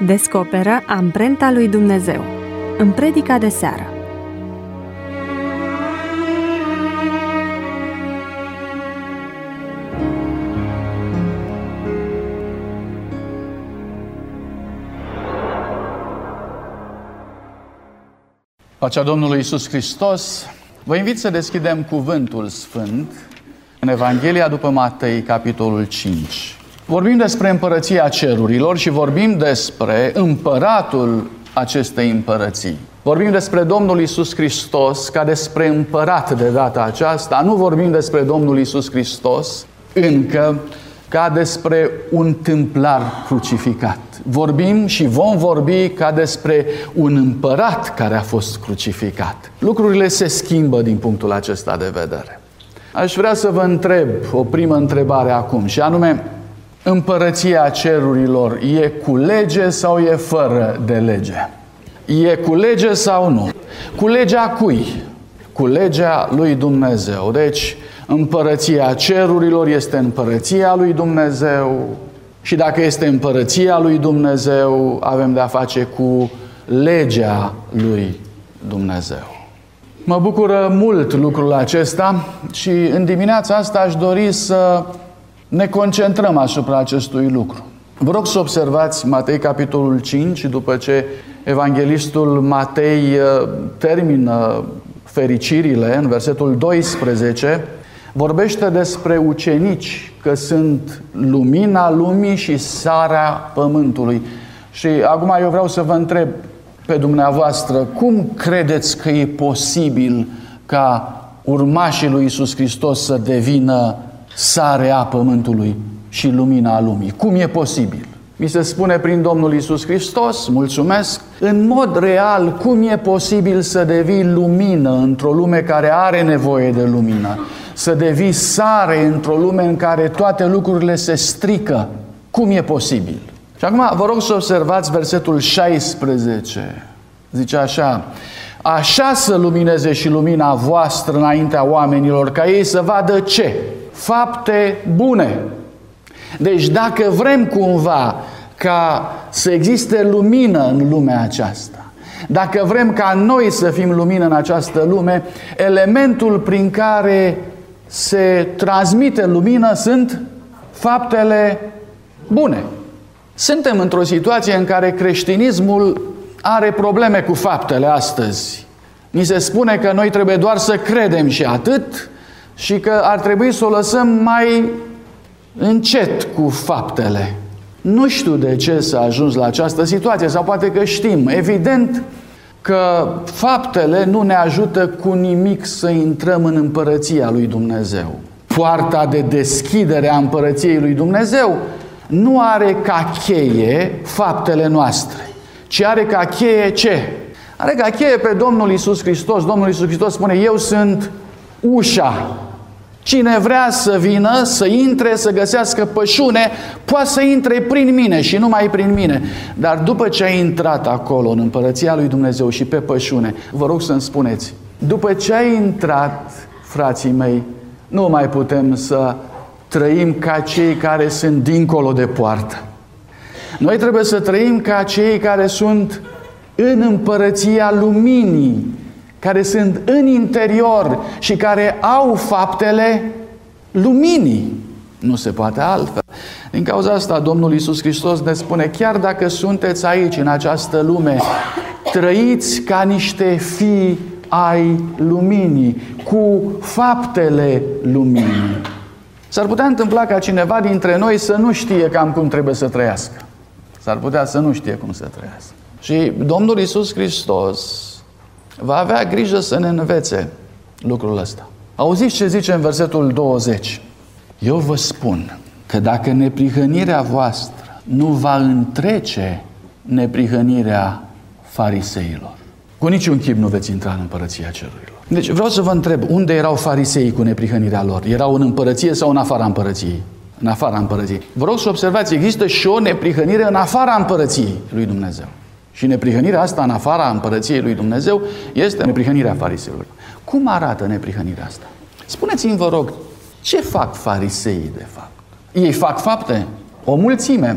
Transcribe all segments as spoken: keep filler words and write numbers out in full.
Descoperă amprenta lui Dumnezeu în predica de seară. Pacea Domnului Iisus Hristos. Vă invit să deschidem Cuvântul Sfânt în Evanghelia după Matei, capitolul cinci. Vorbim despre împărăția cerurilor și vorbim despre împăratul acestei împărății. Vorbim despre Domnul Iisus Hristos ca despre împărat de data aceasta. Nu vorbim despre Domnul Iisus Hristos încă ca despre un tâmplar crucificat. Vorbim și vom vorbi ca despre un împărat care a fost crucificat. Lucrurile se schimbă din punctul acesta de vedere. Aș vrea să vă întreb o primă întrebare acum, și anume: împărăția cerurilor e cu lege sau e fără de lege? E cu lege sau nu? Cu legea cui? Cu legea lui Dumnezeu. Deci, împărăția cerurilor este împărăția lui Dumnezeu și dacă este împărăția lui Dumnezeu, avem de-a face cu legea lui Dumnezeu. Mă bucură mult lucrul acesta și în dimineața asta aș dori să ne concentrăm asupra acestui lucru. Vă rog să observați Matei, capitolul cinci, după ce evanghelistul Matei termină fericirile, în versetul doisprezece, vorbește despre ucenici, că sunt lumina lumii și sarea pământului. Și acum eu vreau să vă întreb pe dumneavoastră, cum credeți că e posibil ca urmașii lui Iisus Hristos să devină sarea pământului și lumina lumii? Cum e posibil? Mi se spune prin Domnul Iisus Hristos, mulțumesc, în mod real, cum e posibil să devii lumină într-o lume care are nevoie de lumină? Să devii sare într-o lume în care toate lucrurile se strică? Cum e posibil? Și acum vă rog să observați versetul șaisprezece. Zice așa: așa să lumineze și lumina voastră înaintea oamenilor, ca ei să vadă ce? Fapte bune. Deci dacă vrem cumva ca să existe lumină în lumea aceasta, dacă vrem ca noi să fim lumină în această lume, elementul prin care se transmite lumină sunt faptele bune. Suntem într-o situație în care creștinismul are probleme cu faptele astăzi. Ni se spune că noi trebuie doar să credem și atât, și că ar trebui să o lăsăm mai încet cu faptele. Nu știu de ce s-a ajuns la această situație, sau poate că știm. Evident că faptele nu ne ajută cu nimic să intrăm în împărăția lui Dumnezeu. Poarta de deschidere a împărăției lui Dumnezeu nu are ca cheie faptele noastre, ci are ca cheie ce? Are ca cheie pe Domnul Iisus Hristos. Domnul Iisus Hristos spune: eu sunt ușa. Cine vrea să vină, să intre, să găsească pășune, poate să intre prin mine și numai prin mine. Dar după ce ai intrat acolo, în împărăția lui Dumnezeu și pe pășune, vă rog să-mi spuneți, după ce ai intrat, frații mei, nu mai putem să trăim ca cei care sunt dincolo de poartă. Noi trebuie să trăim ca cei care sunt în împărăția luminii, care sunt în interior și care au faptele luminii. Nu se poate altfel. Din cauza asta, Domnul Iisus Hristos ne spune: chiar dacă sunteți aici, în această lume, trăiți ca niște fii ai luminii, cu faptele luminii. S-ar putea întâmpla ca cineva dintre noi să nu știe cam cum trebuie să trăiască. S-ar putea să nu știe cum să trăiască. Și Domnul Iisus Hristos va avea grijă să ne învețe lucrul ăsta. Auziți ce zice în versetul douăzeci? Eu vă spun că dacă neprihănirea voastră nu va întrece neprihănirea fariseilor, cu niciun chip nu veți intra în împărăția cerurilor. Deci vreau să vă întreb, unde erau fariseii cu neprihănirea lor? Erau în împărăție sau în afara împărăției? În afara împărăției. Vă rog să observați, există și o neprihănire în afara împărăției lui Dumnezeu. Și neprihănirea asta în afara împărăției lui Dumnezeu este neprihănirea fariseilor. Cum arată neprihănirea asta? Spuneți-mi, vă rog, ce fac fariseii de fapt? Ei fac fapte? O mulțime.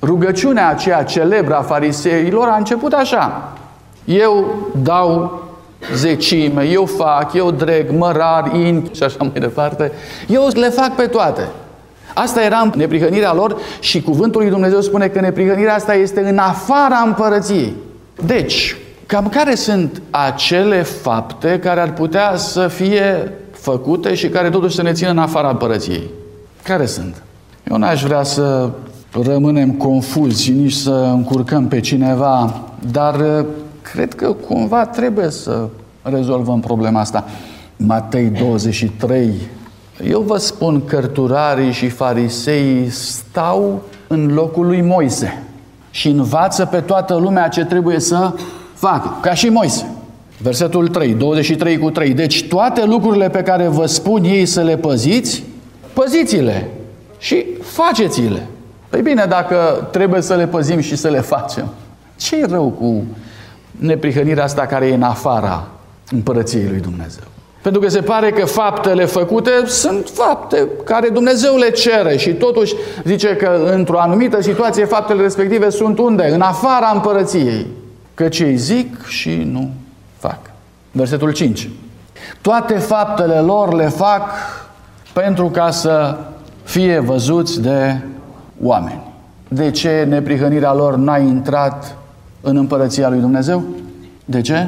Rugăciunea aceea celebră a fariseilor a început așa: eu dau zecime, eu fac, eu dreg, mărar, in și așa mai departe. Eu le fac pe toate. Asta era neprihănirea lor și cuvântul lui Dumnezeu spune că neprihănirea asta este în afara împărăției. Deci, cam care sunt acele fapte care ar putea să fie făcute și care totuși să ne țină în afara împărăției? Care sunt? Eu n-aș vrea să rămânem confuzi și nici să încurcăm pe cineva, dar cred că cumva trebuie să rezolvăm problema asta. Matei douăzeci și trei. Eu vă spun, cărturarii și fariseii stau în locul lui Moise și învață pe toată lumea ce trebuie să facă, ca și Moise. Versetul trei, douăzeci și trei cu trei. Deci toate lucrurile pe care vă spun ei să le păziți, păziți-le și faceți-le. Păi bine, dacă trebuie să le păzim și să le facem, ce-i rău cu neprihănirea asta care e în afara împărăției lui Dumnezeu? Pentru că se pare că faptele făcute sunt fapte care Dumnezeu le cere și totuși zice că într-o anumită situație faptele respective sunt unde? În afara împărăției. Căci ei zic și nu fac. Versetul cinci. Toate faptele lor le fac pentru ca să fie văzuți de oameni. De ce neprihănirea lor n-a intrat în împărăția lui Dumnezeu? De ce?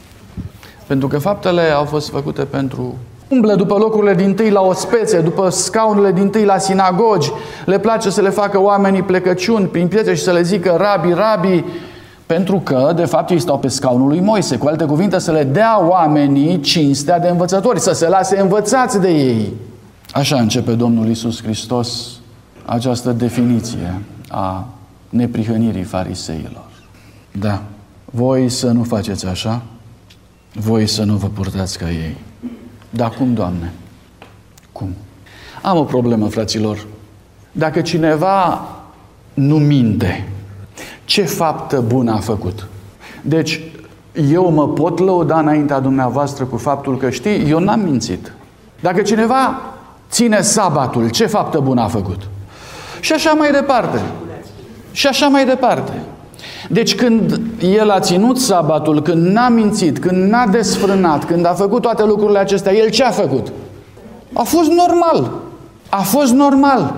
Pentru că faptele au fost făcute pentru... Umblă după locurile dintâi la ospețe, după scaunele dintâi la sinagogi, le place să le facă oamenii plecăciuni prin piețe și să le zică rabi, rabi, pentru că, de fapt, ei stau pe scaunul lui Moise. Cu alte cuvinte, să le dea oamenii cinstea de învățători, să se lase învățați de ei. Așa începe Domnul Iisus Hristos această definiție a neprihănirii fariseilor. Da, voi să nu faceți așa, voi să nu vă purtați ca ei. Dar cum, Doamne? Cum? Am o problemă, fraților. Dacă cineva nu minte, ce faptă bună a făcut? Deci, eu mă pot lăuda înaintea dumneavoastră cu faptul că știi, eu n-am mințit. Dacă cineva ține sabatul, ce faptă bună a făcut? Și așa mai departe. Și așa mai departe. Deci când el a ținut sabatul, când n-a mințit, când n-a desfrânat, când a făcut toate lucrurile acestea, el ce a făcut? A fost normal. A fost normal.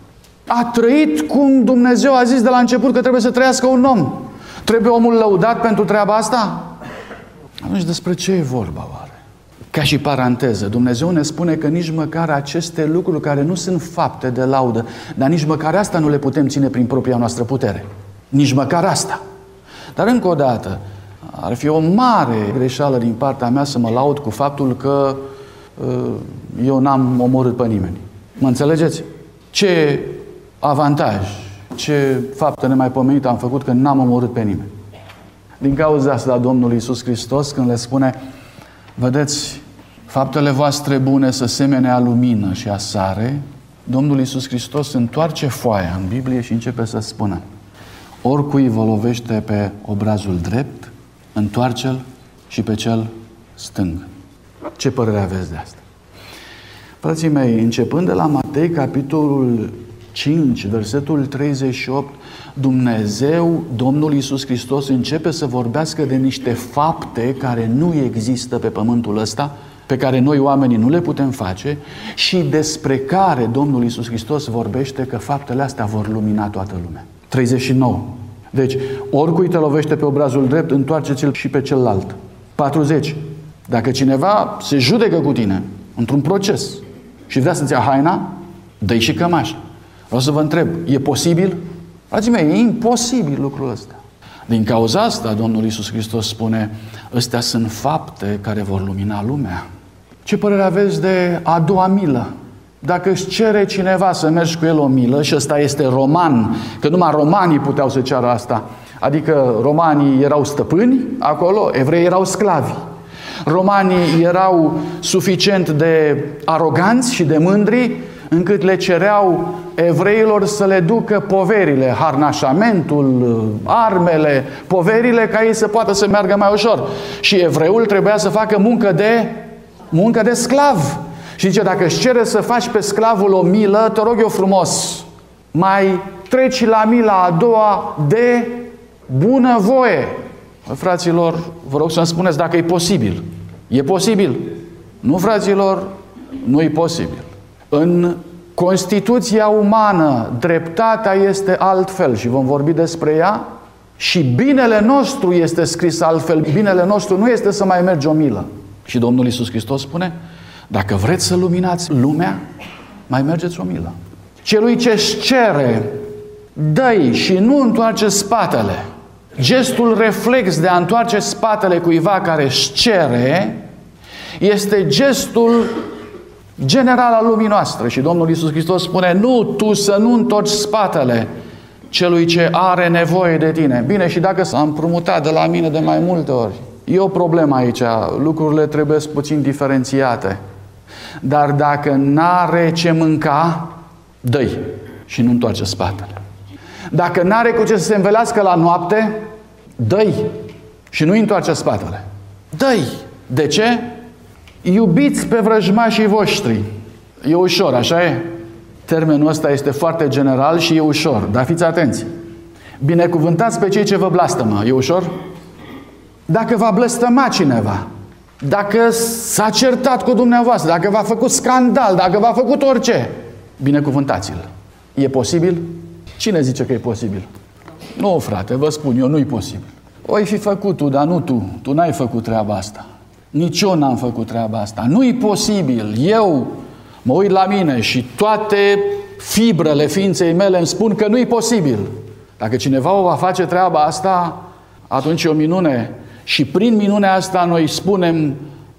A trăit cum Dumnezeu a zis de la început că trebuie să trăiască un om. Trebuie omul lăudat pentru treaba asta? Atunci despre ce e vorba oare? Ca și paranteză, Dumnezeu ne spune că nici măcar aceste lucruri care nu sunt fapte de laudă, dar nici măcar asta nu le putem ține prin propria noastră putere. Nici măcar asta. Dar încă o dată, ar fi o mare greșeală din partea mea să mă laud cu faptul că uh, eu n-am omorât pe nimeni. Mă înțelegeți? Ce avantaj, ce faptă nemaipomenită am făcut că n-am omorât pe nimeni. Din cauza asta Domnul Iisus Hristos, când le spune, vedeți, faptele voastre bune să semene a lumină și a sare, Domnul Iisus Hristos întoarce foaia în Biblie și începe să spună, oricui vă lovește pe obrazul drept, întoarce-l și pe cel stâng. Ce părere aveți de asta? Frații mei, începând de la Matei, capitolul cinci, versetul treizeci și opt, Dumnezeu, Domnul Iisus Hristos, începe să vorbească de niște fapte care nu există pe pământul ăsta, pe care noi oamenii nu le putem face și despre care Domnul Iisus Hristos vorbește că faptele astea vor lumina toată lumea. treizeci și nouă. Deci, oricui te lovește pe obrazul drept, întoarce-ți-l și pe celălalt. patruzeci. Dacă cineva se judecă cu tine într-un proces și vrea să-ți ia haina, dă-i și cămașa. Vreau să vă întreb, e posibil? Frații mei, e imposibil lucrul ăsta. Din cauza asta, Domnul Iisus Hristos spune, ăstea sunt fapte care vor lumina lumea. Ce părere aveți de a doua milă? Dacă își cere cineva să mergi cu el o milă, și ăsta este roman, că numai romanii puteau să ceară asta, adică romanii erau stăpâni acolo, evreii erau sclavi. Romanii erau suficient de aroganți și de mândri, încât le cereau evreilor să le ducă poverile, harnașamentul, armele, poverile, ca ei să poată să meargă mai ușor. Și evreul trebuia să facă muncă de, muncă de sclav. Și zice, dacă își cere să faci pe sclavul o milă, te rog eu frumos, mai treci la mila a doua de bunăvoie. Fraților, vă rog să-mi spuneți dacă e posibil. E posibil? Nu, fraților, nu e posibil. În Constituția umană, dreptatea este altfel și vom vorbi despre ea. Și binele nostru este scris altfel. Binele nostru nu este să mai mergi o milă. Și Domnul Iisus Hristos spune, dacă vreți să luminați lumea, mai mergeți o milă. Celui ce-și cere, dă-i și nu întoarce spatele. Gestul reflex de a întoarce spatele cuiva care își cere este gestul general al lumii noastre. Și Domnul Iisus Hristos spune, nu, tu să nu întorci spatele celui ce are nevoie de tine. Bine, și dacă s-a împrumutat de la mine de mai multe ori, e o problemă aici, lucrurile trebuie puțin diferențiate. Dar dacă n-are ce mânca, dă-i și nu întoarce spatele. Dacă n-are cu ce să se învelească la noapte, dă-i și nu întoarce spatele. Dă-i. De ce? Iubiți pe vrăjmașii voștri. E ușor, așa e? Termenul ăsta este foarte general și e ușor, dar fiți atenți. Binecuvântați pe cei ce vă blastămă. E ușor? Dacă v-a blăstămat cineva, dacă s-a certat cu dumneavoastră, dacă v-a făcut scandal, dacă v-a făcut orice, binecuvântați-l. E posibil? Cine zice că e posibil? Nu, frate, vă spun eu, nu-i posibil. O-i fi făcut tu, dar nu tu. Tu n-ai făcut treaba asta. Nici eu n-am făcut treaba asta. Nu-i posibil. Eu mă uit la mine și toate fibrele ființei mele îmi spun că nu-i posibil. Dacă cineva o va face treaba asta, atunci e o minune. Și prin minunea asta noi spunem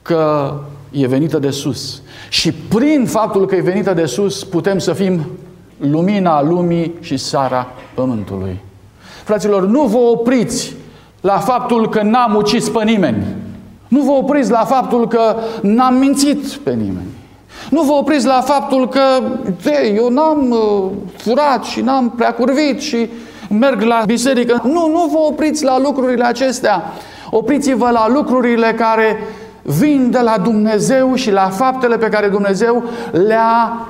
că e venită de sus. Și prin faptul că e venită de sus, putem să fim lumina lumii și sarea pământului. Fraților, nu vă opriți la faptul că n-am ucis pe nimeni. Nu vă opriți la faptul că n-am mințit pe nimeni. Nu vă opriți la faptul că de, eu n-am uh, furat și n-am prea curvit și merg la biserică. Nu, nu vă opriți la lucrurile acestea. Opriți-vă la lucrurile care vin de la Dumnezeu și la faptele pe care Dumnezeu le-a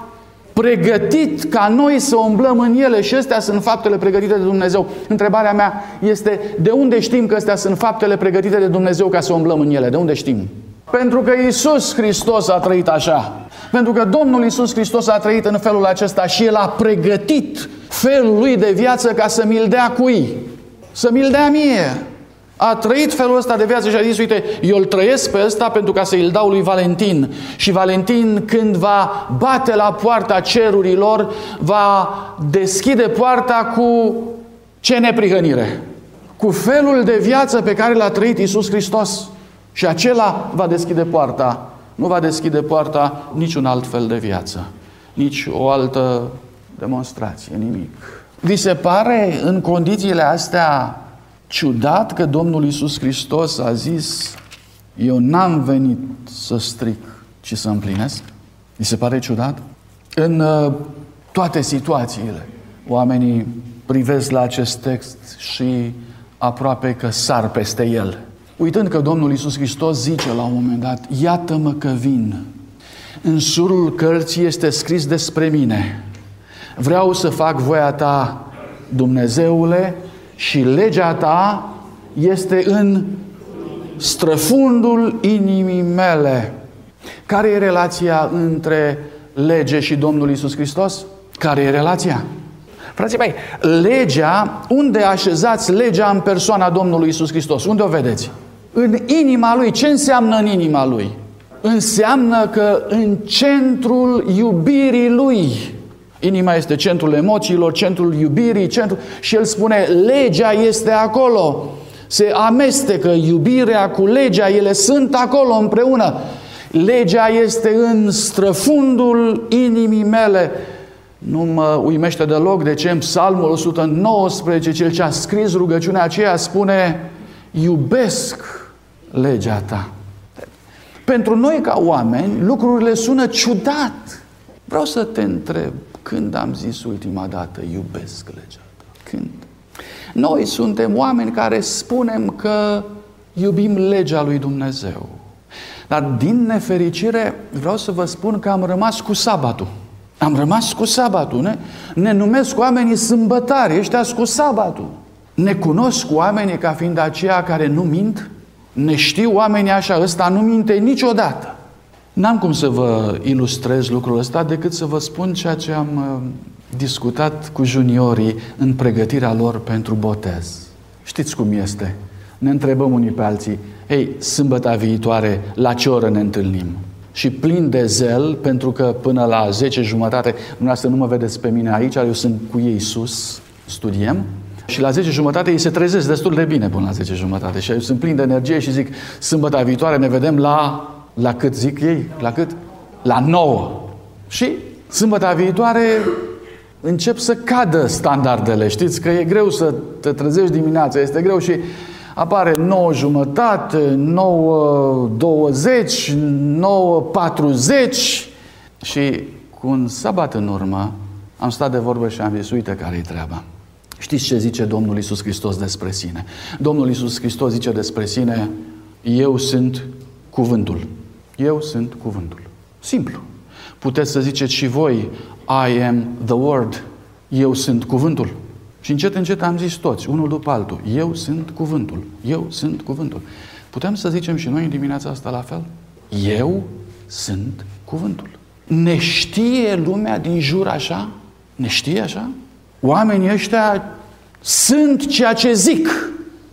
pregătit ca noi să umblăm în ele. Și astea sunt faptele pregătite de Dumnezeu. Întrebarea mea este, de unde știm că astea sunt faptele pregătite de Dumnezeu ca să umblăm în ele? De unde știm? Pentru că Iisus Hristos a trăit așa. Pentru că Domnul Iisus Hristos a trăit în felul acesta și El a pregătit felul Lui de viață ca să mi-l dea cui? Să mi-l dea mie. A trăit felul ăsta de viață și a zis, uite, eu îl trăiesc pe ăsta pentru ca să îl dau lui Valentin. Și Valentin, când va bate la poarta cerurilor, va deschide poarta cu ce neprihănire? Cu felul de viață pe care l-a trăit Iisus Hristos. Și acela va deschide poarta. Nu va deschide poarta niciun alt fel de viață. Nici o altă demonstrație, nimic. Vi se pare în condițiile astea ciudat că Domnul Iisus Hristos a zis, eu n-am venit să stric, ci să împlinesc? Vi se pare ciudat? În uh, toate situațiile, oamenii privesc la acest text și aproape că sar peste el. Uitând că Domnul Iisus Hristos zice la un moment dat, iată-mă că vin. În surul cărții este scris despre mine. Vreau să fac voia ta, Dumnezeule, și legea ta este în străfundul inimii mele. Care e relația între lege și Domnul Iisus Hristos? Care e relația? Frații mei, legea, unde așezați legea în persoana Domnului Iisus Hristos? Unde o vedeți? În inima Lui. Ce înseamnă în inima Lui? Înseamnă că în centrul iubirii Lui. Inima este centrul emoțiilor, centrul iubirii, centrul... și El spune, legea este acolo. Se amestecă iubirea cu legea, ele sunt acolo împreună. Legea este în străfundul inimii mele. Nu mă uimește deloc de ce în Psalmul o sută nouăsprezece, cel ce a scris rugăciunea aceea spune, iubesc legea ta. Pentru noi ca oameni, lucrurile sună ciudat. Vreau să te întreb, când am zis ultima dată, iubesc legea ta? Când? Noi suntem oameni care spunem că iubim legea lui Dumnezeu. Dar din nefericire vreau să vă spun că am rămas cu sabatul. Am rămas cu sabatul. Ne, ne numesc oamenii sâmbătari, ăștia cu sabatul. Ne cunosc oamenii ca fiind aceia care nu mint? Ne știu oamenii așa, ăsta nu minte niciodată. N-am cum să vă ilustrez lucrul ăsta decât să vă spun ceea ce am uh, discutat cu juniorii în pregătirea lor pentru botez. Știți cum este? Ne întrebăm unii pe alții, ei, sâmbăta viitoare, la ce oră ne întâlnim? Și plin de zel, pentru că până la zece jumătate, dumneavoastră nu mă vedeți pe mine aici, eu sunt cu ei sus, studiem, și la zece jumătate ei se trezesc destul de bine până la zece jumătate și eu sunt plin de energie și zic, sâmbăta viitoare ne vedem la, la cât zic ei? La cât? La nouă. Și sâmbăta viitoare încep să cadă standardele. Știți că e greu să te trezești dimineața, este greu și apare nouă jumătate, nouă douăzeci, nouă patruzeci și cu un sabat în urmă am stat de vorbă și am zis, uite care-i treaba. Știți ce zice Domnul Iisus Hristos despre sine? Domnul Iisus Hristos zice despre sine, eu sunt cuvântul. Eu sunt cuvântul. Simplu. Puteți să ziceți și voi, I am the word. Eu sunt cuvântul. Și încet, încet am zis toți, unul după altul, eu sunt cuvântul. Eu sunt cuvântul. Putem să zicem și noi în dimineața asta la fel? Eu sunt cuvântul. Ne știe lumea din jur așa? Ne știe așa? Oamenii ăștia sunt ceea ce zic.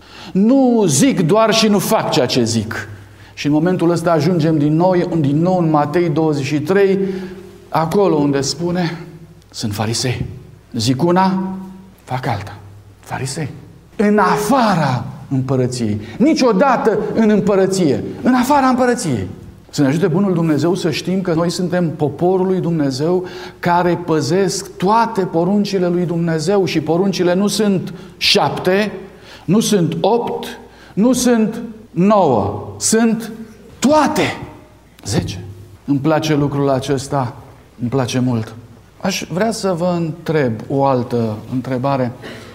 Nu zic doar și nu fac ceea ce zic. Și în momentul ăsta ajungem din nou, din nou în Matei douăzeci și trei, acolo unde spune, sunt farisei. Zic una, fac alta. Farisei. În afara împărăției. Niciodată în împărăție. În afara împărăției. Să ne ajute Bunul Dumnezeu să știm că noi suntem poporul lui Dumnezeu care păzesc toate poruncile lui Dumnezeu și poruncile nu sunt șapte, nu sunt opt, nu sunt nouă, sunt toate. Zece. Îmi place lucrul acesta, îmi place mult. Aș vrea să vă întreb o altă întrebare.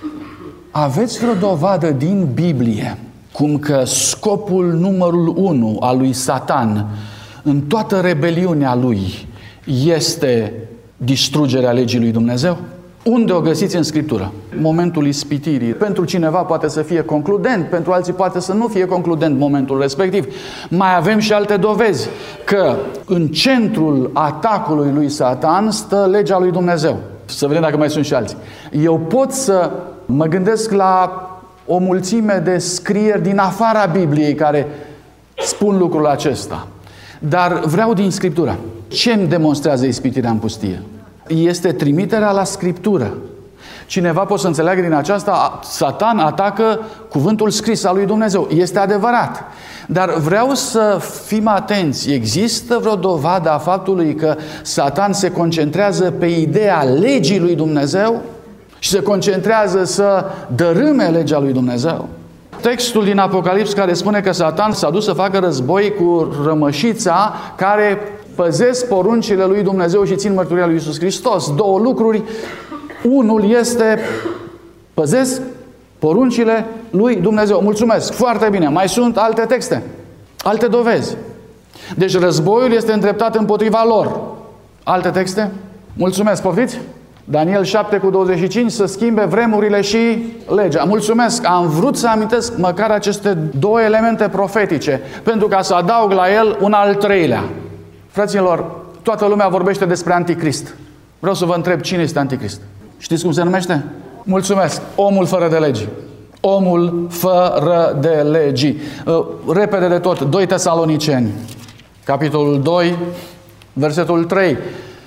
Aveți vreo dovadă din Biblie cum că scopul numărul unu al lui Satan în toată rebeliunea lui este distrugerea legii lui Dumnezeu? Unde o găsiți în Scriptură? Momentul ispitirii. Pentru cineva poate să fie concludent, pentru alții poate să nu fie concludent momentul respectiv. Mai avem și alte dovezi că în centrul atacului lui Satan stă legea lui Dumnezeu. Să vedem dacă mai sunt și alții. Eu pot să mă gândesc la o mulțime de scrieri din afara Bibliei care spun lucrul acesta. Dar vreau din Scriptură. Ce îmi demonstrează ispitirea în pustie? Este trimiterea la Scriptură. Cineva poate să înțeleagă din aceasta, Satan atacă cuvântul scris al lui Dumnezeu. Este adevărat. Dar vreau să fim atenți. Există vreo dovadă a faptului că Satan se concentrează pe ideea legii lui Dumnezeu și se concentrează să dărâme legea lui Dumnezeu? Textul din Apocalips care spune că Satan s-a dus să facă război cu rămășița care păzesc poruncile lui Dumnezeu și țin mărturia lui Iisus Hristos. Două lucruri. Unul este păzesc poruncile lui Dumnezeu. Mulțumesc. Foarte bine. Mai sunt alte texte. Alte dovezi. Deci războiul este îndreptat împotriva lor. Alte texte? Mulțumesc. Poftiți? Daniel șapte cu douăzeci și cinci, să schimbe vremurile și legea. Mulțumesc, am vrut să amintesc măcar aceste două elemente profetice, pentru ca să adaug la el un al treilea. Fraților, toată lumea vorbește despre Anticrist. Vreau să vă întreb, cine este Anticrist? Știți cum se numește? Mulțumesc, omul fără de legi. Omul fără de legii. Repede de tot, doi Tesaloniceni, capitolul doi, versetul trei.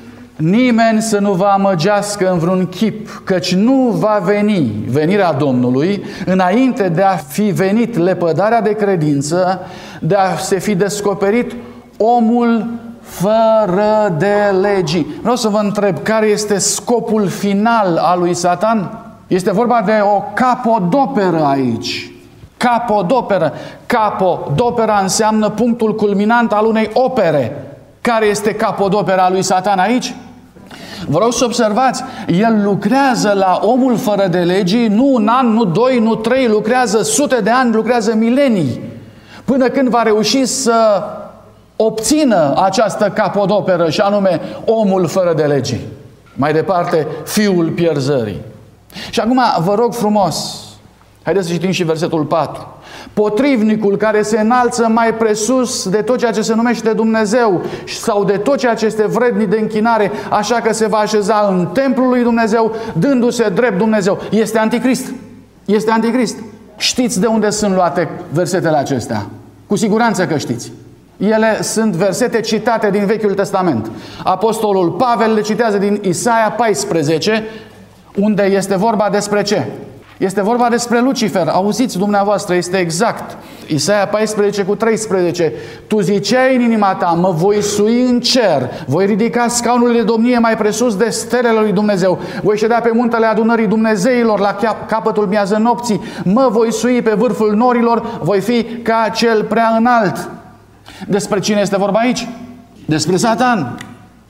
Nimeni să nu vă amăgească în vreun chip, căci nu va veni venirea Domnului înainte de a fi venit lepădarea de credință, de a se fi descoperit omul fără de legii. Vreau să vă întreb, care este scopul final al lui Satan? Este vorba de o capodoperă aici. Capodoperă. Capodopera înseamnă punctul culminant al unei opere. Care este capodopera lui Satan aici? Vreau să observați, el lucrează la omul fără de legii, nu un an, nu doi, nu trei, lucrează sute de ani, lucrează milenii, până când va reuși să obțină această capodoperă, și anume omul fără de legii. Mai departe, fiul pierzării. Și acum vă rog frumos, haideți să citim și versetul patru. Potrivnicul care se înalță mai presus de tot ceea ce se numește Dumnezeu sau de tot ceea ce este vrednic de închinare, așa că se va așeza în templul lui Dumnezeu, dându-se drept Dumnezeu. Este anticrist. Este anticrist. Știți de unde sunt luate versetele acestea? Cu siguranță că știți. Ele sunt versete citate din Vechiul Testament. Apostolul Pavel le citează din Isaia paisprezece, unde este vorba despre ce? Este vorba despre Lucifer. Auziți dumneavoastră, este exact. Isaia paisprezece cu treisprezece. Tu ziceai în inima ta, mă voi sui în cer, voi ridica scaunul de domnie mai presus de stelele lui Dumnezeu, voi ședea pe muntele adunării Dumnezeilor la capătul miază nopții, mă voi sui pe vârful norilor, voi fi ca cel prea înalt. Despre cine este vorba aici? Despre Satan.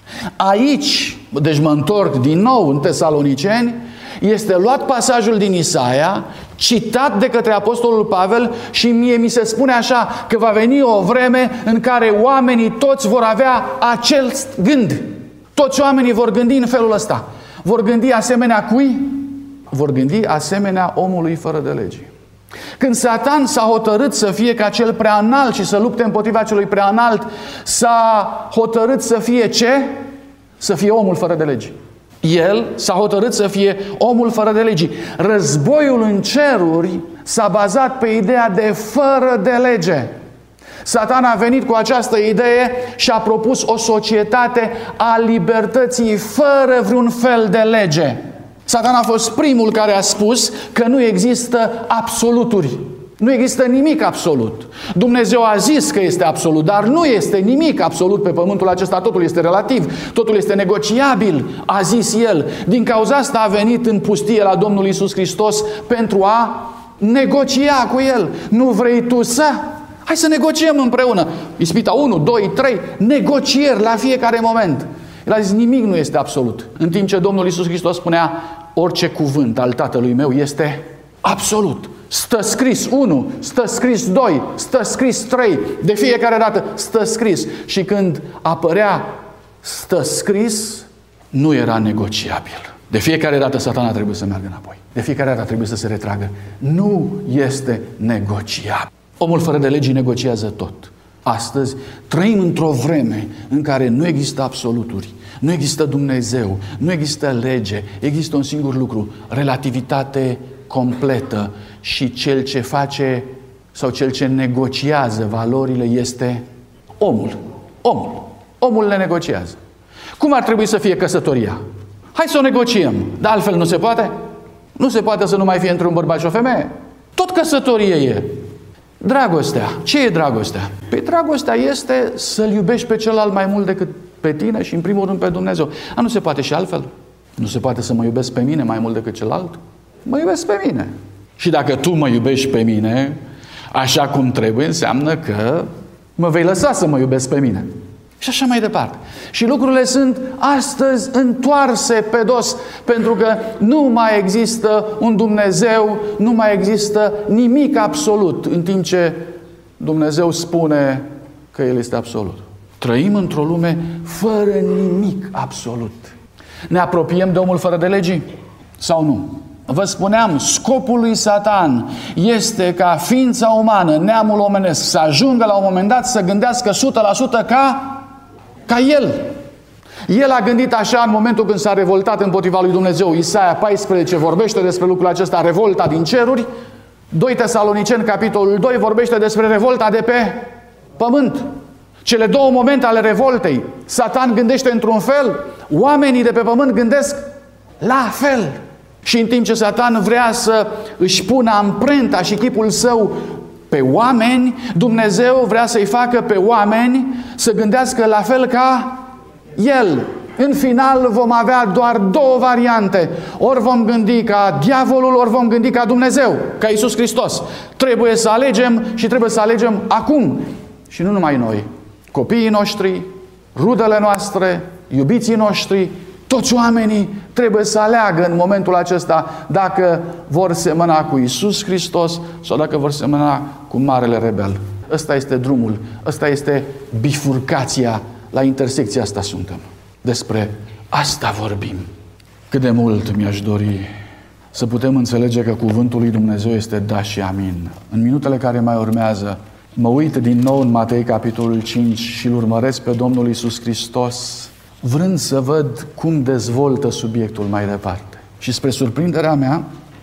Aici, deci mă întorc din nou în Tesaloniceni, este luat pasajul din Isaia, citat de către Apostolul Pavel și mie mi se spune așa, că va veni o vreme în care oamenii toți vor avea acel gând. Toți oamenii vor gândi în felul ăsta. Vor gândi asemenea cui? Vor gândi asemenea omului fără de lege. Când Satan s-a hotărât să fie ca cel prea înalt și să lupte împotriva celui prea înalt, s-a hotărât să fie ce? Să fie omul fără de lege. El s-a hotărât să fie omul fără de lege. Războiul în ceruri s-a bazat pe ideea de fără de lege. Satan a venit cu această idee și a propus o societate a libertății fără vreun fel de lege. Satan a fost primul care a spus că nu există absoluturi. Nu există nimic absolut. Dumnezeu a zis că este absolut, dar nu este nimic absolut pe pământul acesta. Totul este relativ, totul este negociabil, a zis El. Din cauza asta a venit în pustie la Domnul Iisus Hristos pentru a negocia cu El. Nu vrei tu să? Hai să negociem împreună. Ispita unu, doi, trei, negocieri la fiecare moment. El a zis, nimic nu este absolut. În timp ce Domnul Iisus Hristos spunea, orice cuvânt al Tatălui meu este absolut. Stă scris unu, stă scris doi, stă scris trei, de fiecare dată stă scris. Și când apărea stă scris, nu era negociabil. De fiecare dată Satana trebuie să meargă înapoi. De fiecare dată trebuie să se retragă. Nu este negociabil. Omul fără de legi negociază tot. Astăzi trăim într-o vreme în care nu există absoluturi, nu există Dumnezeu, nu există lege, există un singur lucru, relativitate completă, și cel ce face sau cel ce negociază valorile este omul. Omul. Omul le negociază. Cum ar trebui să fie căsătoria? Hai să o negociem. Dar altfel nu se poate? Nu se poate să nu mai fie între un bărbat și o femeie. Tot căsătorie e. Dragostea. Ce e dragostea? Păi dragostea este să-l iubești pe celălalt mai mult decât pe tine și în primul rând pe Dumnezeu. A, nu se poate și altfel? Nu se poate să mă iubesc pe mine mai mult decât celălalt? Mă iubesc pe mine. Și dacă tu mă iubești pe mine așa cum trebuie, înseamnă că mă vei lăsa să mă iubesc pe mine. Și așa mai departe. Și lucrurile sunt astăzi întoarse pe dos, pentru că nu mai există un Dumnezeu, nu mai există nimic absolut, în timp ce Dumnezeu spune că El este absolut. Trăim într-o lume fără nimic absolut. Ne apropiem de omul fără de legii? Sau nu? Vă spuneam, scopul lui Satan este ca ființa umană, neamul omenesc, să ajungă la un moment dat să gândească o sută la sută ca, ca el. El a gândit așa în momentul când s-a revoltat împotriva lui Dumnezeu. Isaia paisprezece vorbește despre lucrul acesta, revolta din ceruri. doi Tesaloniceni, capitolul doi, vorbește despre revolta de pe pământ. Cele două momente ale revoltei. Satan gândește într-un fel, oamenii de pe pământ gândesc la fel. Și în timp ce Satan vrea să își pună amprenta și chipul său pe oameni, Dumnezeu vrea să-i facă pe oameni să gândească la fel ca El. În final vom avea doar două variante. Ori vom gândi ca diavolul, ori vom gândi ca Dumnezeu, ca Iisus Hristos. Trebuie să alegem și trebuie să alegem acum. Și nu numai noi. Copiii noștri, rudele noastre, iubiții noștri, toți oamenii trebuie să aleagă în momentul acesta dacă vor semăna cu Iisus Hristos sau dacă vor semăna cu marele rebel. Ăsta este drumul, ăsta este bifurcația, la intersecția asta suntem. Despre asta vorbim. Cât de mult mi-aș dori să putem înțelege că cuvântul lui Dumnezeu este da și amin. În minutele care mai urmează, mă uit din nou în Matei, capitolul cinci, și îl urmăresc pe Domnul Iisus Hristos, vrând să văd cum dezvoltă subiectul mai departe. Și spre surprinderea mea,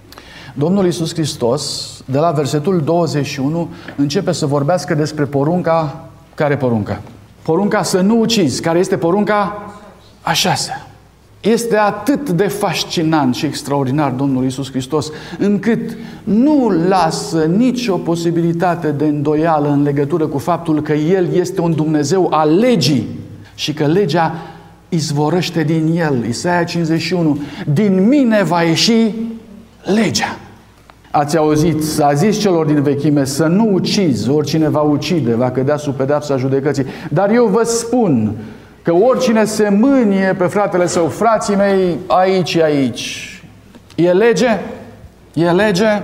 Domnul Iisus Hristos, de la versetul douăzeci și unu, începe să vorbească despre porunca. Care porunca? Porunca să nu ucizi. Care este porunca? A șasea. Este atât de fascinant și extraordinar Domnul Iisus Hristos, încât nu lasă nicio posibilitate de îndoială în legătură cu faptul că El este un Dumnezeu al legii și că legea izvorăște din El. Isaia cincizeci și unu. Din mine va ieși legea. Ați auzit, s-a zis celor din vechime să nu ucizi, oricine va ucide va cădea sub pedeapsa judecății. Dar eu vă spun că oricine se mânie pe fratele său, frații mei, aici, aici. E lege? E lege?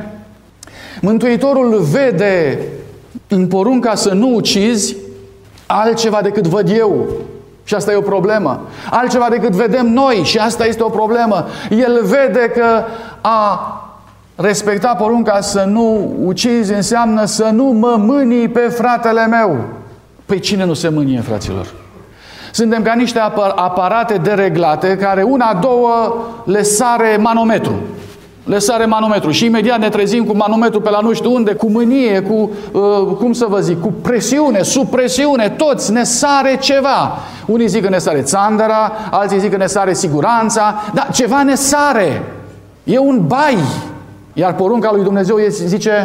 Mântuitorul vede în porunca să nu ucizi altceva decât văd eu. Și asta e o problemă. Altceva decât vedem noi. Și asta este o problemă. El vede că a respecta porunca să nu ucizi înseamnă să nu mă mânii pe fratele meu. Păi cine nu se mânie, fraților? Suntem ca niște aparate dereglate care una, două le sare manometru. Le sare manometru și imediat ne trezim cu manometru pe la nu știu unde, cu mânie, cu, uh, cum să vă zic, cu presiune, sub presiune, toți ne sare ceva. Unii zic că ne sare țandăra, alții zic că ne sare siguranța, dar ceva ne sare. E un bai. Iar porunca lui Dumnezeu zice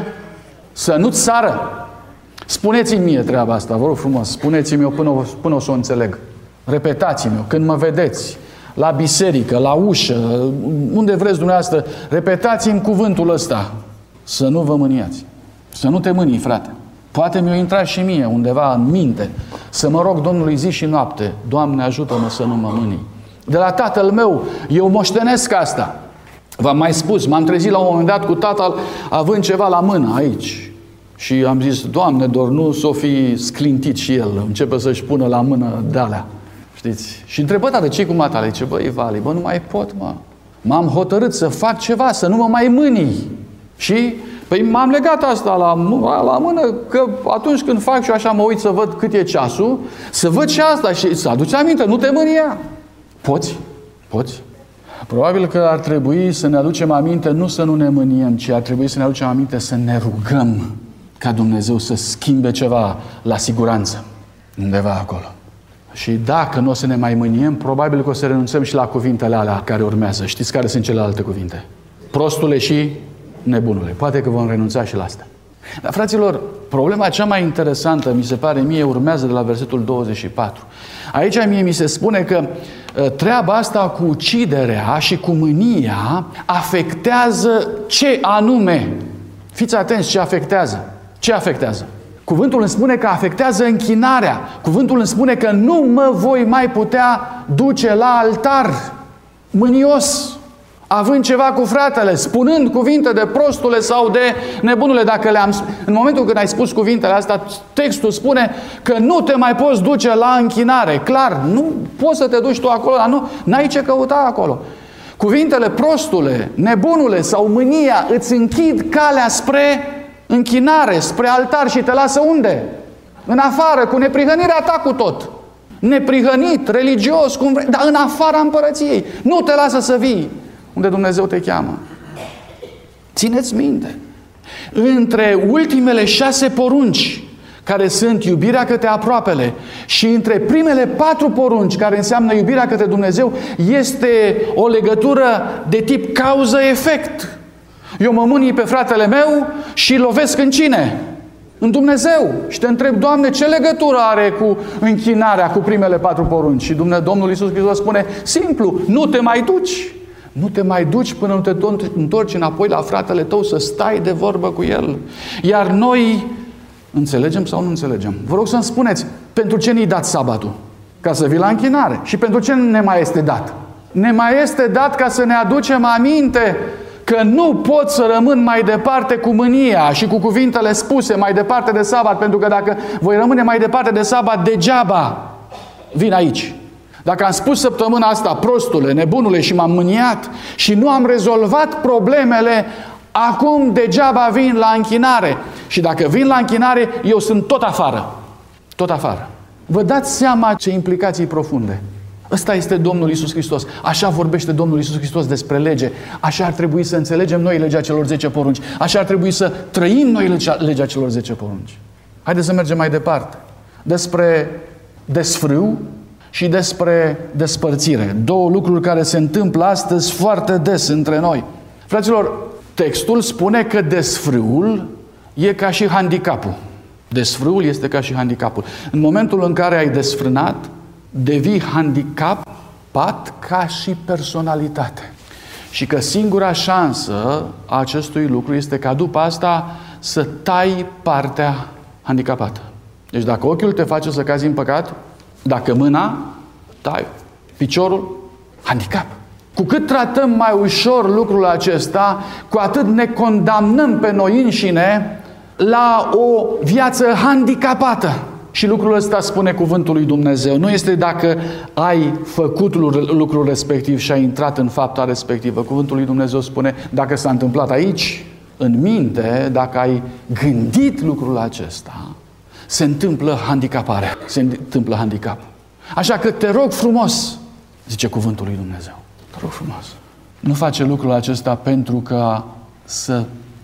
să nu-ți sară. Spuneți-mi mie treaba asta, vă rog frumos, spuneți-mi-o până, până o să o înțeleg. Repetați-mi-o când mă vedeți la biserică, la ușă, unde vreți dumneavoastră, repetați-mi cuvântul ăsta. Să nu vă mâniați. Să nu te mânii, frate. Poate mi-o intra și mie undeva în minte să mă rog Domnului zi și noapte: Doamne, ajută-mă să nu mă mânii. De la tatăl meu eu moștenesc asta. V-am mai spus, m-am trezit la un moment dat cu tatăl având ceva la mână aici. Și am zis: Doamne, doar nu s-o fi sclintit și el. Începe să-și pună la mână de-alea. Știți? Și întreba: tată, ce-i cu matale? Zice: băi, Vali, bă, nu mai pot, mă. M-am hotărât să fac ceva, să nu mă mai mânii. Și, păi, m-am legat asta la, la mână, că atunci când fac și eu așa mă uit să văd cât e ceasul, să văd și asta și să aduci aminte, nu te mânia. Poți? Poți? Probabil că ar trebui să ne aducem aminte, nu să nu ne mâniem, ci ar trebui să ne aducem aminte să ne rugăm ca Dumnezeu să schimbe ceva la siguranță, undeva acolo. Și dacă nu o să ne mai mâniem, probabil că o să renunțăm și la cuvintele alea care urmează. Știți care sunt celelalte cuvinte? Prostule și nebunule. Poate că vom renunța și la asta. Dar, fraților, problema cea mai interesantă, mi se pare mie, urmează de la versetul douăzeci și patru. Aici mie mi se spune că treaba asta cu uciderea și cu mânia afectează ce anume. Fiți atenți ce afectează. Ce afectează? Cuvântul îmi spune că afectează închinarea. Cuvântul îmi spune că nu mă voi mai putea duce la altar mânios, având ceva cu fratele, spunând cuvinte de prostule sau de nebunule. Dacă le-am, în momentul când ai spus cuvintele astea, textul spune că nu te mai poți duce la închinare. Clar, nu poți să te duci tu acolo, dar nu, n-ai ce căuta acolo. Cuvintele prostule, nebunule sau mânia îți închid calea spre închinare, spre altar și te lasă unde? În afară, cu neprihănirea ta cu tot. Neprihănit, religios, cum vrei, dar în afara împărăției. Nu te lasă să vii unde Dumnezeu te cheamă. Țineți minte, între ultimele șase porunci, care sunt iubirea către aproapele, și între primele patru porunci, care înseamnă iubirea către Dumnezeu, este o legătură de tip cauză-efect. Eu mă mânii pe fratele meu și lovesc în cine? În Dumnezeu. Și te întreb: Doamne, ce legătură are cu închinarea, cu primele patru porunci? Și Domnul Iisus Hristos spune simplu: nu te mai duci. Nu te mai duci până nu te întorci înapoi la fratele tău să stai de vorbă cu el. Iar noi înțelegem sau nu înțelegem? Vă rog să-mi spuneți, pentru ce ne-i dat sabatul? Ca să vii la închinare. Și pentru ce ne mai este dat? Ne mai este dat ca să ne aducem aminte că nu pot să rămân mai departe cu mânia și cu cuvintele spuse mai departe de sabat, pentru că dacă voi rămâne mai departe de sabat, degeaba vin aici. Dacă am spus săptămâna asta, prostule, nebunule, și m-am mâniat și nu am rezolvat problemele, acum degeaba vin la închinare. Și dacă vin la închinare, eu sunt tot afară. Tot afară. Vă dați seama ce implicații profunde. Ăsta este Domnul Iisus Hristos. Așa vorbește Domnul Iisus Hristos despre lege. Așa ar trebui să înțelegem noi legea celor zece porunci. Așa ar trebui să trăim noi legea, legea celor zece porunci. Haideți să mergem mai departe. Despre desfrâu și despre despărțire. Două lucruri care se întâmplă astăzi foarte des între noi. Fraților, textul spune că desfrâul e ca și handicapul. Desfrâul este ca și handicapul. În momentul în care ai desfrânat, devii handicapat ca și personalitate. Și că singura șansă a acestui lucru este ca după asta să tai partea handicapată. Deci dacă ochiul te face să cazi în păcat, dacă mâna, tai. Piciorul, handicap. Cu cât tratăm mai ușor lucrul acesta, cu atât ne condamnăm pe noi înșine la o viață handicapată. Și lucrul ăsta spune cuvântul lui Dumnezeu. Nu este dacă ai făcut lucrul respectiv și ai intrat în fapta respectivă. Cuvântul lui Dumnezeu spune dacă s-a întâmplat aici, în minte, dacă ai gândit lucrul acesta, se întâmplă handicaparea. Se întâmplă handicap. Așa că te rog frumos, zice cuvântul lui Dumnezeu. Te rog frumos. Nu face lucrul acesta pentru că să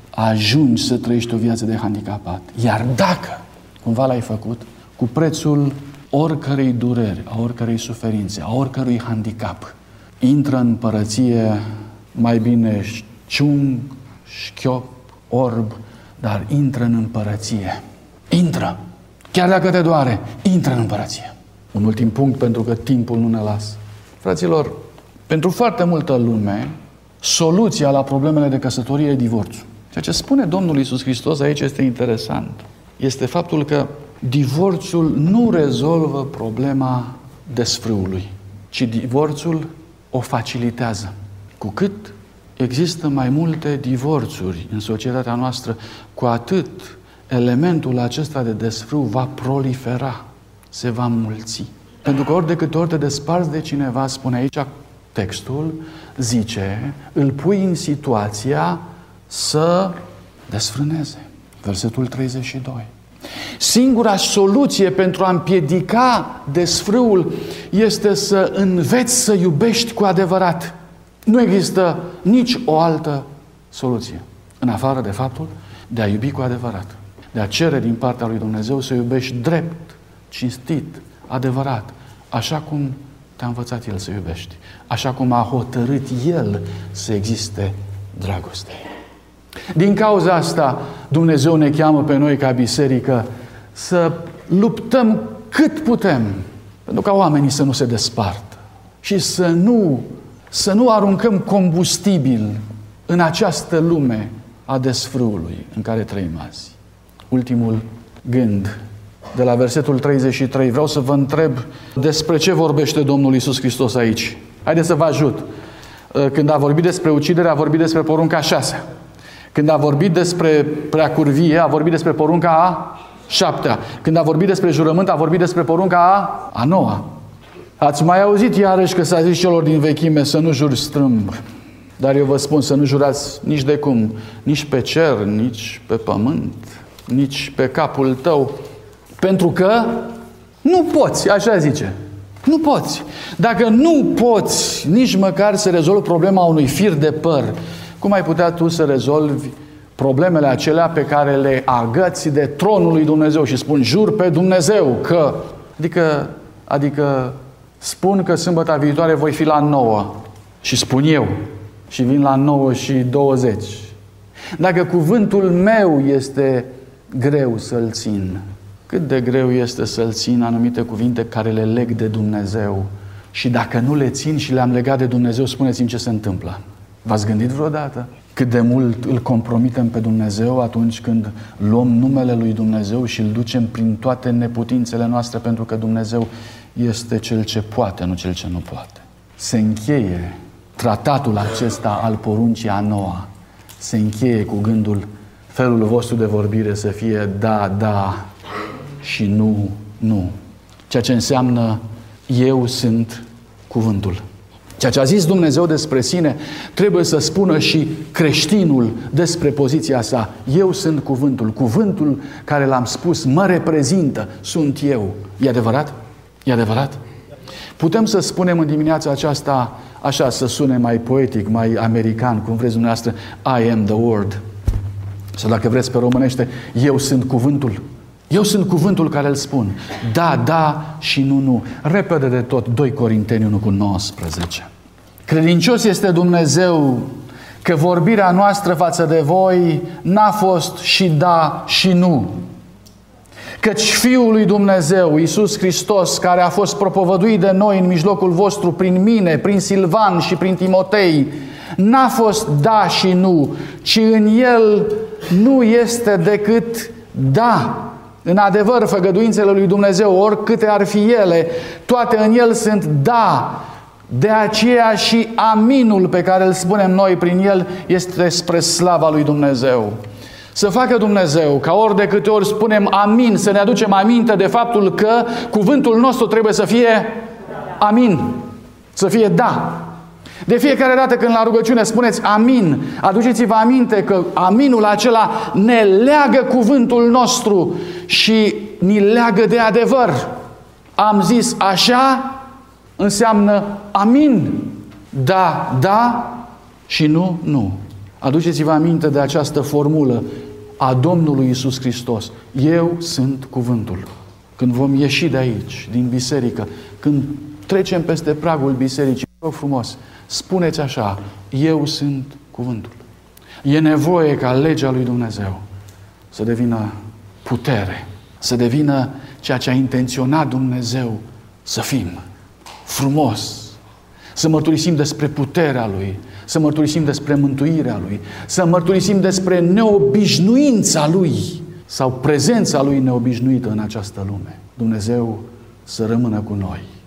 ajungi să trăiești o viață de handicapat. Iar dacă cumva l-ai făcut, cu prețul oricărei dureri, a oricărei suferințe, a oricărui handicap, intră în împărăție mai bine șciung, șchiop, orb, dar intră în împărăție. Intră. Chiar dacă te doare, intră în împărăție. Un ultim punct, pentru că timpul nu ne lasă. Fraților, pentru foarte multă lume, soluția la problemele de căsătorie e divorțul. Ceea ce spune Domnul Iisus Hristos aici este interesant. Este faptul că divorțul nu rezolvă problema desfrâului, ci divorțul o facilitează. Cu cât există mai multe divorțuri în societatea noastră, cu atât elementul acesta de desfrâu va prolifera, se va înmulți. Pentru că ori de câte ori te desparți de cineva, spune aici textul, zice, îl pui în situația să desfrâneze. Versetul treizeci și doi. Singura soluție pentru a împiedica desfrâul este să înveți să iubești cu adevărat. Nu există nici o altă soluție, în afară de faptul de a iubi cu adevărat. De a cere din partea lui Dumnezeu să iubești drept, cinstit, adevărat, așa cum te-a învățat El să iubești, așa cum a hotărât El să existe dragoste. Din cauza asta, Dumnezeu ne cheamă pe noi ca biserică să luptăm cât putem pentru ca oamenii să nu se despartă și să nu, să nu aruncăm combustibil în această lume a desfrâului în care trăim azi. Ultimul gând de la versetul treizeci și trei. Vreau să vă întreb despre ce vorbește Domnul Iisus Hristos aici. Haideți să vă ajut. Când a vorbit despre ucidere, a vorbit despre porunca a șasea. Când a vorbit despre preacurvie, a vorbit despre porunca a șaptea. Când a vorbit despre jurământ, a vorbit despre porunca a, a noua. Ați mai auzit iarăși că s-a zis celor din vechime să nu juri strâmb. Dar eu vă spun să nu jurați nici de cum, nici pe cer, nici pe pământ, nici pe capul tău. Pentru că nu poți, așa zice. Nu poți. Dacă nu poți nici măcar să rezolvi problema unui fir de păr, cum ai putea tu să rezolvi problemele acelea pe care le agăți de tronul lui Dumnezeu și spun, jur pe Dumnezeu că... Adică, adică spun că sâmbăta viitoare voi fi la nouă și spun eu și vin la nouă și douăzeci. Dacă cuvântul meu este greu să-l țin, cât de greu este să-l țin anumite cuvinte care le leg de Dumnezeu și dacă nu le țin și le-am legat de Dumnezeu, spuneți-mi ce se întâmplă. V-ați gândit vreodată cât de mult îl compromitem pe Dumnezeu atunci când luăm numele lui Dumnezeu și îl ducem prin toate neputințele noastre, pentru că Dumnezeu este Cel ce poate, nu Cel ce nu poate. Se încheie tratatul acesta al poruncii a noua, se încheie cu gândul, felul vostru de vorbire să fie da, da și nu, nu. Ceea ce înseamnă eu sunt cuvântul. Ceea ce a zis Dumnezeu despre sine, trebuie să spună și creștinul despre poziția sa. Eu sunt cuvântul. Cuvântul care l-am spus mă reprezintă. Sunt eu. E adevărat? E adevărat? Putem să spunem în dimineața aceasta, așa să sune mai poetic, mai american, cum vreți dumneavoastră, I am the word. Sau dacă vreți pe românește, eu sunt cuvântul. Eu sunt cuvântul care îl spun. Da, da și nu, nu. Repede de tot, doi Corinteni unu cu nouăsprezece. Credincios este Dumnezeu că vorbirea noastră față de voi n-a fost și da și nu. Căci Fiul lui Dumnezeu, Iisus Hristos, care a fost propovăduit de noi în mijlocul vostru prin mine, prin Silvan și prin Timotei, n-a fost da și nu, ci în El nu este decât da. În adevăr, făgăduințele lui Dumnezeu, oricâte ar fi ele, toate în El sunt da. De aceea și aminul pe care îl spunem noi prin El este spre slava lui Dumnezeu. Să facă Dumnezeu ca ori de câte ori spunem amin, să ne aducem aminte de faptul că cuvântul nostru trebuie să fie amin, să fie da. De fiecare dată când la rugăciune spuneți amin, aduceți-vă aminte că aminul acela ne leagă cuvântul nostru și ni leagă de adevăr. Am zis așa, înseamnă amin. Da, da și nu, nu. Aduceți-vă aminte de această formulă a Domnului Iisus Hristos. Eu sunt cuvântul. Când vom ieși de aici, din biserică, când trecem peste pragul bisericii, vă rog frumos, spuneți așa, eu sunt cuvântul. E nevoie ca legea lui Dumnezeu să devină putere, să devină ceea ce a intenționat Dumnezeu să fim. Frumos. Să mărturisim despre puterea Lui, să mărturisim despre mântuirea Lui, să mărturisim despre neobișnuința Lui sau prezența Lui neobișnuită în această lume. Dumnezeu să rămână cu noi.